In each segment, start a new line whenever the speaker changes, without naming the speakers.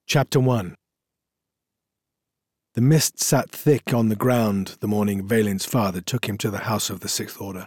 Chapter 1. The mist sat thick on the ground the morning Valin's father took him to the House of the Sixth Order.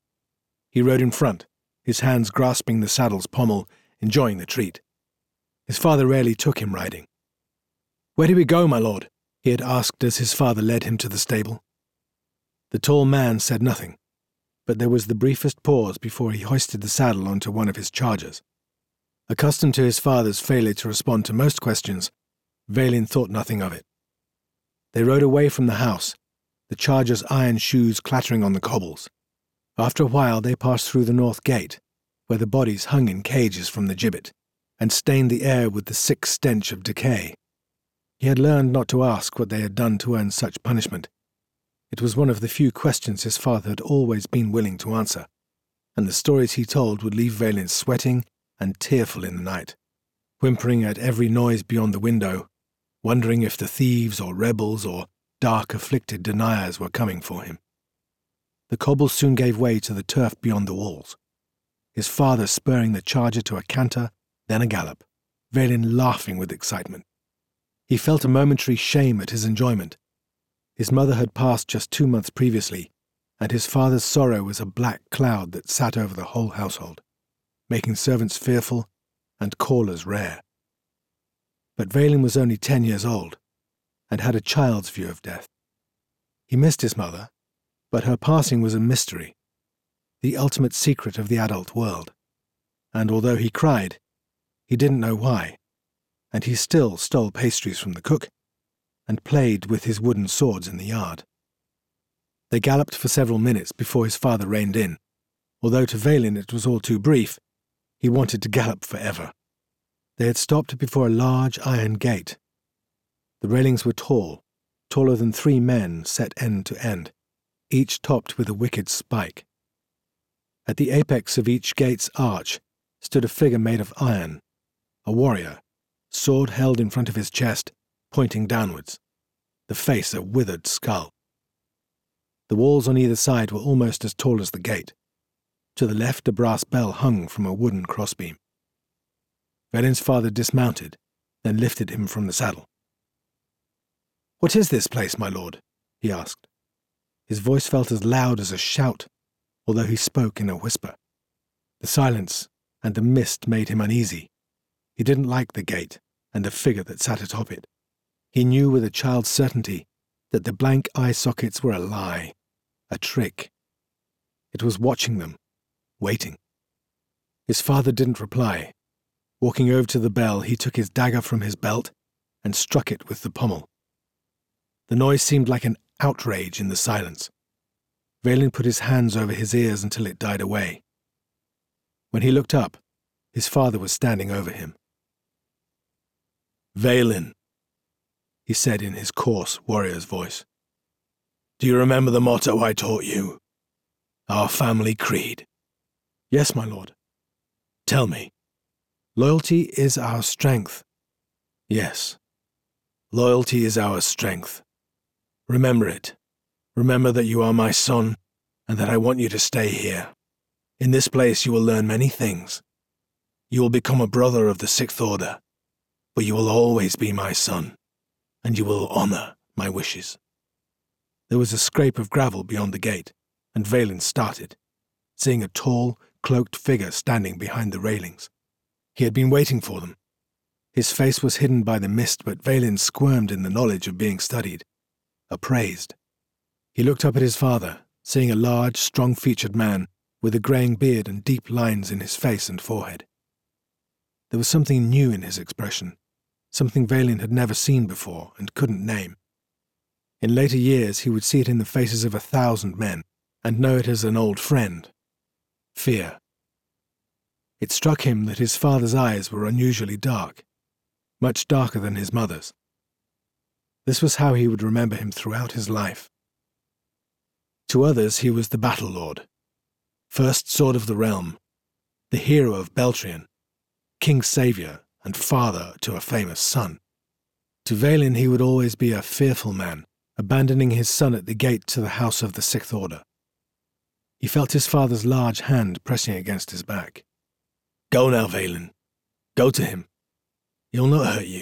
He rode in front, his hands grasping the saddle's pommel, enjoying the treat. His father rarely took him riding. "Where do we go, my lord?" he had asked as his father led him to the stable. The tall man said nothing, but there was the briefest pause before he hoisted the saddle onto one of his chargers. Accustomed to his father's failure to respond to most questions, Valin thought nothing of it. They rode away from the house, the charger's iron shoes clattering on the cobbles. After a while they passed through the north gate, where the bodies hung in cages from the gibbet, and stained the air with the sick stench of decay. He had learned not to ask what they had done to earn such punishment. It was one of the few questions his father had always been willing to answer, and the stories he told would leave Valin sweating and tearful in the night, whimpering at every noise beyond the window, wondering if the thieves or rebels or dark afflicted deniers were coming for him. The cobbles soon gave way to the turf beyond the walls, his father spurring the charger to a canter, then a gallop, Valin laughing with excitement. He felt a momentary shame at his enjoyment. His mother had passed just 2 months previously, and his father's sorrow was a black cloud that sat over the whole household, making servants fearful and callers rare. But Valin was only 10 years old, and had a child's view of death. He missed his mother, but her passing was a mystery, the ultimate secret of the adult world, and although he cried, he didn't know why, and he still stole pastries from the cook, and played with his wooden swords in the yard. They galloped for several minutes before his father reined in, although to Valin it was all too brief. He wanted to gallop forever. They had stopped before a large iron gate. The railings were tall, taller than 3 men set end to end, each topped with a wicked spike. At the apex of each gate's arch stood a figure made of iron, a warrior, sword held in front of his chest, pointing downwards, the face a withered skull. The walls on either side were almost as tall as the gate. To the left a brass bell hung from a wooden crossbeam. Valin's father dismounted, then lifted him from the saddle. "What is this place, my lord?" he asked. His voice felt as loud as a shout, although he spoke in a whisper. The silence and the mist made him uneasy. He didn't like the gate and the figure that sat atop it. He knew with a child's certainty that the blank eye sockets were a lie, a trick. It was watching them, waiting. His father didn't reply. Walking over to the bell, he took his dagger from his belt and struck it with the pommel. The noise seemed like an outrage in the silence. Valin put his hands over his ears until it died away. When he looked up, his father was standing over him. "Valin," he said in his coarse warrior's voice, "do you remember the motto I taught you? Our family creed?" "Yes, my lord." "Tell me." "Loyalty is our strength." "Yes, loyalty is our strength. Remember it. Remember that you are my son, and that I want you to stay here. In this place you will learn many things. You will become a brother of the Sixth Order, but you will always be my son, and you will honor my wishes." There was a scrape of gravel beyond the gate, and Valin started, seeing a tall, cloaked figure standing behind the railings. He had been waiting for them. His face was hidden by the mist, but Valin squirmed in the knowledge of being studied, appraised. He looked up at his father, seeing a large, strong-featured man with a greying beard and deep lines in his face and forehead. There was something new in his expression, something Valin had never seen before and couldn't name. In later years he would see it in the faces of 1,000 men, and know it as an old friend. Fear. It struck him that his father's eyes were unusually dark, much darker than his mother's. This was how he would remember him throughout his life. To others he was the battle lord, first sword of the realm, the hero of Beltrion, king's saviour and father to a famous son. To Valin he would always be a fearful man, abandoning his son at the gate to the House of the Sixth Order. He felt his father's large hand pressing against his back. "Go now, Valin. Go to him. He'll not hurt you.